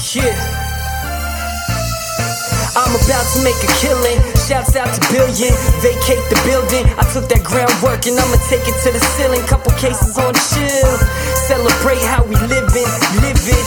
Yeah. I'm about to make a killing. Shouts out to Billion, vacate the building. I took that groundwork and I'ma take it to the ceiling. Couple cases on chill. Celebrate how we living, livid.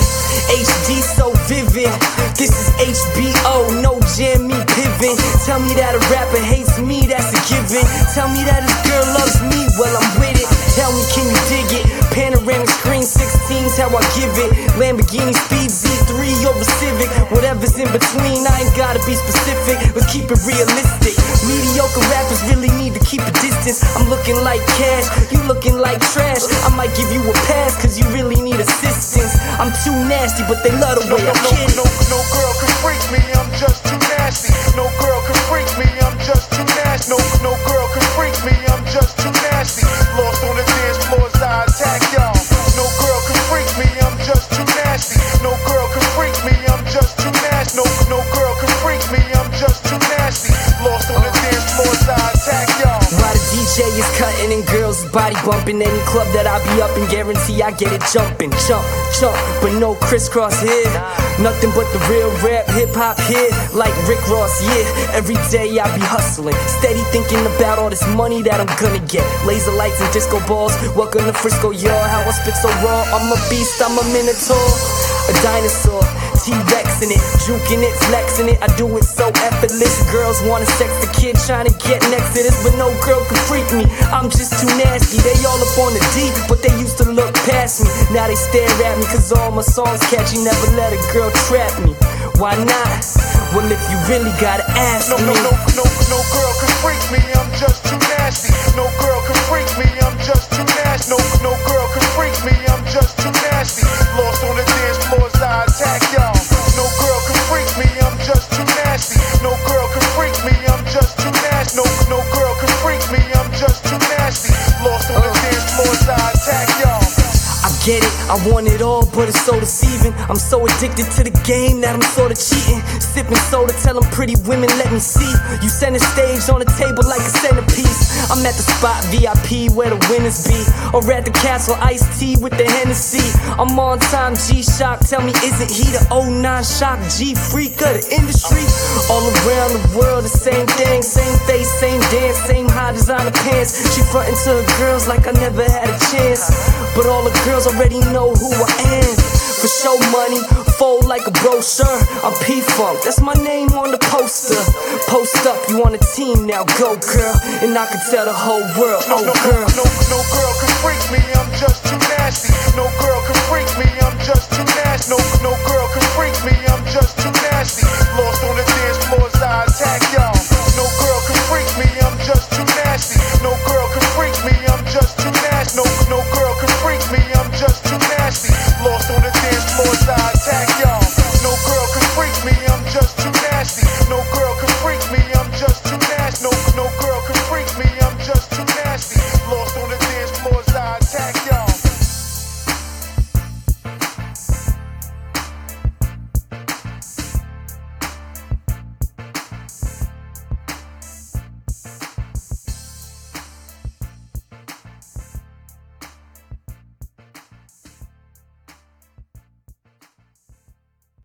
HD so vivid. This is HBO, no jam me pivot. Tell me that a rapper hates me, that's a given. Tell me that his girl loves me, well I'm with it. Tell me, can you dig it? Panoramic screen 16's how I give it. Lamborghini Speed Z3 or a Civic. Whatever's in between, I ain't gotta be specific. Let's keep it realistic. Mediocre rappers really need to keep a distance. I'm looking like cash, you looking like trash. I might give you a pass cause you really need assistance. I'm too nasty, but they love the way I kid. No girl can freak me, I'm just too nasty. No girl can freak me, I'm just too nasty. No girl can freak me, I'm just too nasty. Lost on the dance floors, I attack y'all. No girl can freak me, I'm just too nasty. No girl can freak me, I'm just too nasty. No girl can freak me, I'm just too nasty. Lost on the dance floors, I attack y'all. While the DJ is cutting and girls body bumping, any club that I be up and guarantee I get it jumping. Jump, but no crisscross here. Nothing but the real rap, hip-hop here. Like Rick Ross, yeah. Every day I be hustling, steady thinking about all this money that I'm gonna get. Laser lights and disco balls, welcome to Frisco, y'all. How I spit so raw, I'm a beast, I'm a minotaur. A dinosaur, T-Rex in it, juking it, flexing it. I do it so effortless. Girls wanna sex the kid, trying to get next to this, but no girl can freak me. I'm just too nasty. They all up on the D, but they used to look past me. Now they stare at me, cause all my songs catchy. Never let a girl trap me. Why not? Well, if you really gotta ask me. No girl can freak me, I'm just too nasty. No girl can freak me, I'm just too nasty. No girl can freak me, I'm just too nasty. Lost on the dance floors, I attack y'all. No girl can freak me, I'm just too nasty. No girl can freak me, I'm just too nasty. No girl can freak me, I'm just too nasty. Lost on the dance floors, I attack y'all. I get it, I want it all, but it's so deceiving. I'm so addicted to the game that I'm sorta cheating. Sipping soda, telling pretty women, let me see. You center stage on the table like a centerpiece. I'm at the spot VIP where the winners be, or at the castle iced tea with the Hennessy. I'm on time, G-Shock, tell me isn't he the 09 Shock G-Freak of the industry? All around the world the same thing, same face, same dance, same high designer pants. She frontin' to her girls like I never had a chance, but all the girls already know who I am. For show money, fold like a brochure. I'm P-Funk, that's my name on the poster. Post up, you on the team now, go girl. And I can tell the whole world, oh girl. No girl can freak me, I'm just too